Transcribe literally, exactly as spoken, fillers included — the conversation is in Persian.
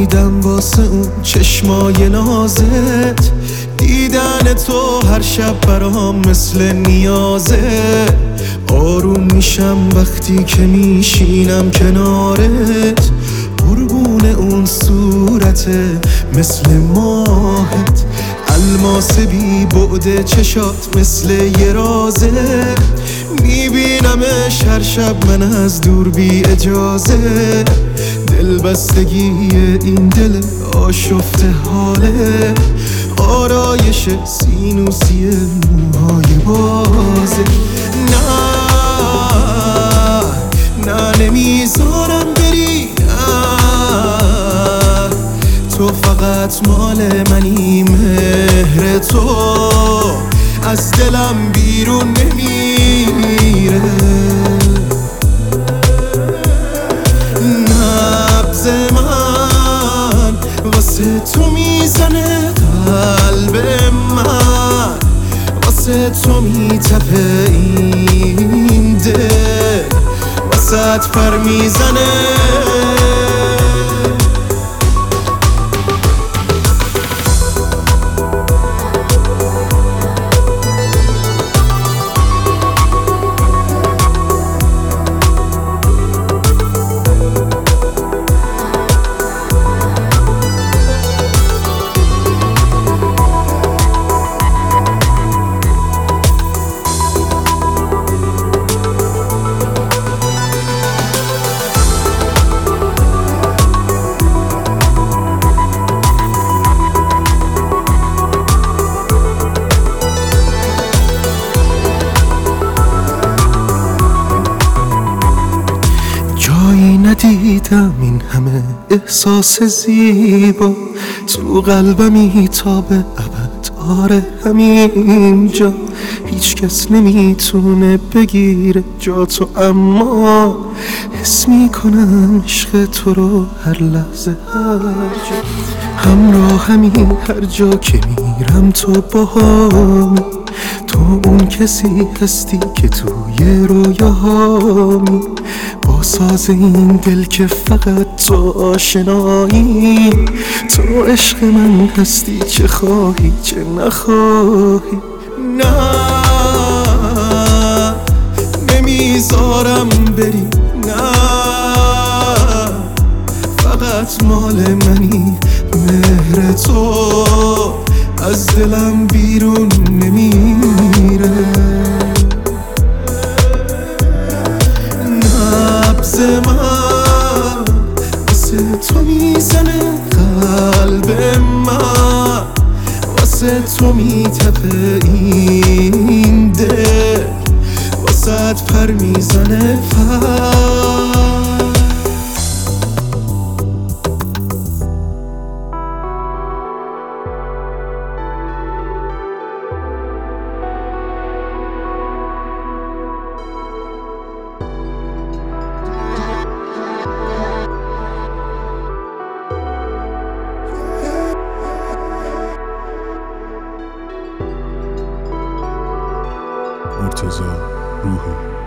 میدم واسه اون چشمای نازت. دیدن تو هر شب برام مثل نیازه. آروم میشم وقتی که میشینم کنارت. قربون اون صورته مثل ماهت. الماس بی بعد چشات مثل یه رازه. میبینمش هر شب من از دور بی اجازه. دلبستگی این دل آشفته حاله. آرایش سینوسی موهای بازه. نه نه نمیذارم بری. نه تو فقط مال منی. مهر تو از دلم بیرون نمیره. نبض من واسه تو میزنه. قلب من واسه تو میتپه. این دل واسط پر میزنه. ندیدم این همه احساس زیبا تو قلبمی تا به ابد. آره همینجا هیچ کس نمیتونه بگیره جا تو. اما حس میکنم عشق تو رو هر لحظه هر جا. همراه همین هر جا که میرم تو باهامی. تو اون کسی هستی که توی رویاهامی. با ساز این دل که فقط تو آشنایی. تو عشق من هستی چه خواهی چه نخواهی. نه نمیذارم بری. نه فقط مال منی. مهر تو از دلم بیرون نمیره. نبض من واسه تو میزنه. قلب من واسه تو میتپه. این دل واسط پر میزنه. پر مرتضی روحی.